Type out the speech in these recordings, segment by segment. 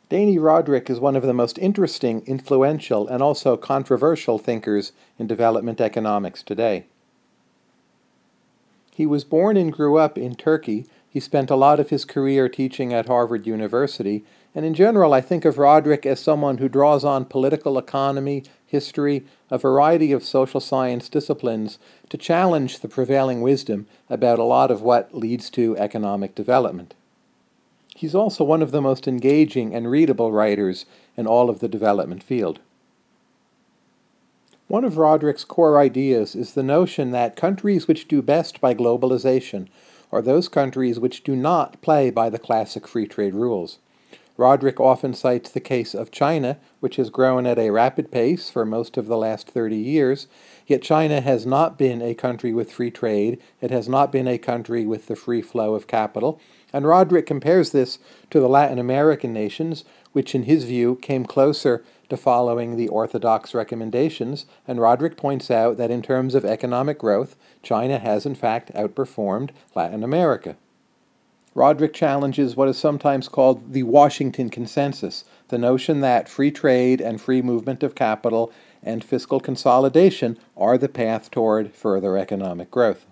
Dani Rodrik is one of the most interesting, influential, and also controversial thinkers in development economics today. He was born and grew up in Turkey. He spent a lot of his career teaching at Harvard University, and in general I think of Rodrik as someone who draws on political economy, history, a variety of social science disciplines to challenge the prevailing wisdom about a lot of what leads to economic development. He's also one of the most engaging and readable writers in all of the development field. One of Rodrik's core ideas is the notion that countries which do best by globalization are those countries which do not play by the classic free trade rules. Rodrik often cites the case of China, which has grown at a rapid pace for most of the last 30 years, yet China has not been a country with free trade, it has not been a country with the free flow of capital, and Rodrik compares this to the Latin American nations, which in his view came closer to following the orthodox recommendations, and Rodrik points out that in terms of economic growth, China has in fact outperformed Latin America. Rodrik challenges what is sometimes called the Washington Consensus, the notion that free trade and free movement of capital and fiscal consolidation are the path toward further economic growth.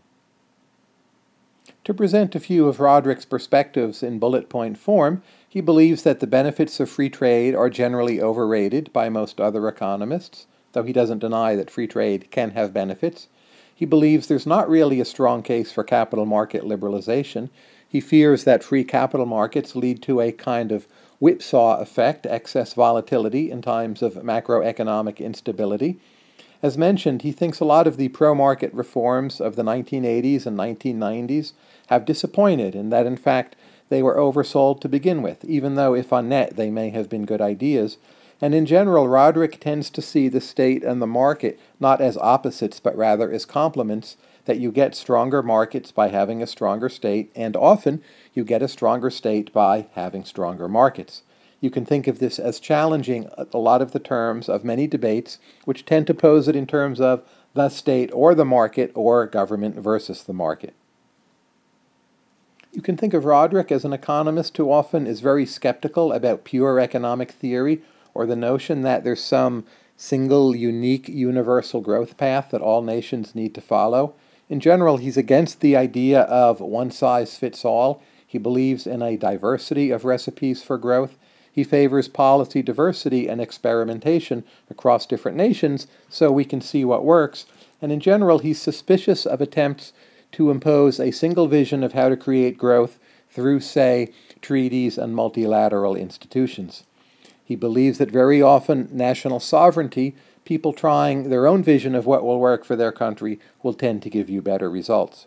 To present a few of Rodrik's perspectives in bullet point form, he believes that the benefits of free trade are generally overrated by most other economists, though he doesn't deny that free trade can have benefits. He believes there's not really a strong case for capital market liberalization. He fears that free capital markets lead to a kind of whipsaw effect, excess volatility in times of macroeconomic instability. As mentioned, he thinks a lot of the pro-market reforms of the 1980s and 1990s have disappointed, and that in fact they were oversold to begin with, even though if on net they may have been good ideas. And in general, Rodrik tends to see the state and the market not as opposites, but rather as complements, that you get stronger markets by having a stronger state, and often you get a stronger state by having stronger markets. You can think of this as challenging a lot of the terms of many debates, which tend to pose it in terms of the state or the market, or government versus the market. You can think of Rodrik as an economist who often is very skeptical about pure economic theory, or the notion that there's some single, unique, universal growth path that all nations need to follow. In general, he's against the idea of one size fits all. He believes in a diversity of recipes for growth. He favors policy diversity and experimentation across different nations so we can see what works. And in general, he's suspicious of attempts to impose a single vision of how to create growth through, say, treaties and multilateral institutions. He believes that very often national sovereignty, people trying their own vision of what will work for their country, will tend to give you better results.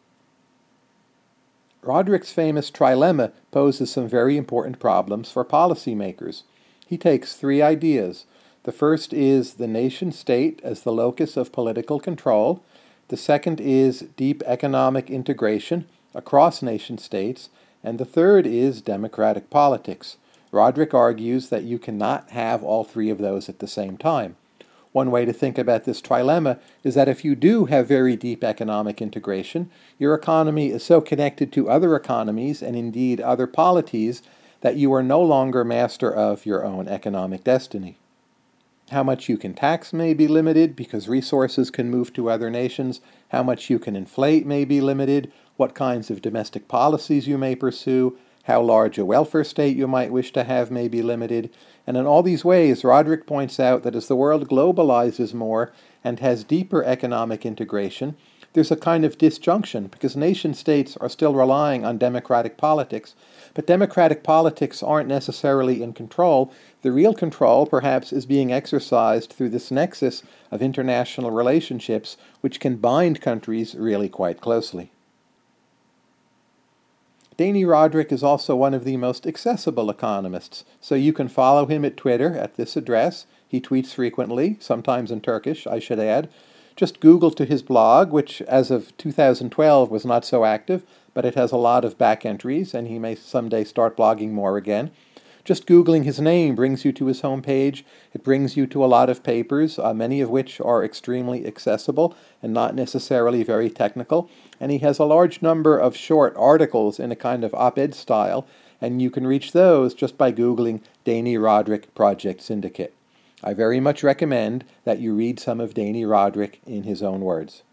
Rodrik's famous trilemma poses some very important problems for policymakers. He takes three ideas. The first is the nation-state as the locus of political control. The second is deep economic integration across nation-states. And the third is democratic politics. Rodrik argues that you cannot have all three of those at the same time. One way to think about this trilemma is that if you do have very deep economic integration, your economy is so connected to other economies and indeed other polities that you are no longer master of your own economic destiny. How much you can tax may be limited because resources can move to other nations. How much you can inflate may be limited. What kinds of domestic policies you may pursue. How large a welfare state you might wish to have may be limited. And in all these ways, Rodrik points out that as the world globalizes more and has deeper economic integration, there's a kind of disjunction because nation-states are still relying on democratic politics, but democratic politics aren't necessarily in control. The real control, perhaps, is being exercised through this nexus of international relationships, which can bind countries really quite closely. Dani Rodrik is also one of the most accessible economists, so you can follow him at Twitter at this address. He tweets frequently, sometimes in Turkish, I should add. Just Google to his blog, which as of 2012 was not so active, but it has a lot of back entries, and he may someday start blogging more again. Just Googling his name brings you to his homepage. It brings you to a lot of papers, many of which are extremely accessible and not necessarily very technical. And he has a large number of short articles in a kind of op-ed style. and you can reach those just by Googling Daney Roderick Project Syndicate. I very much recommend that you read some of Daney Roderick in his own words.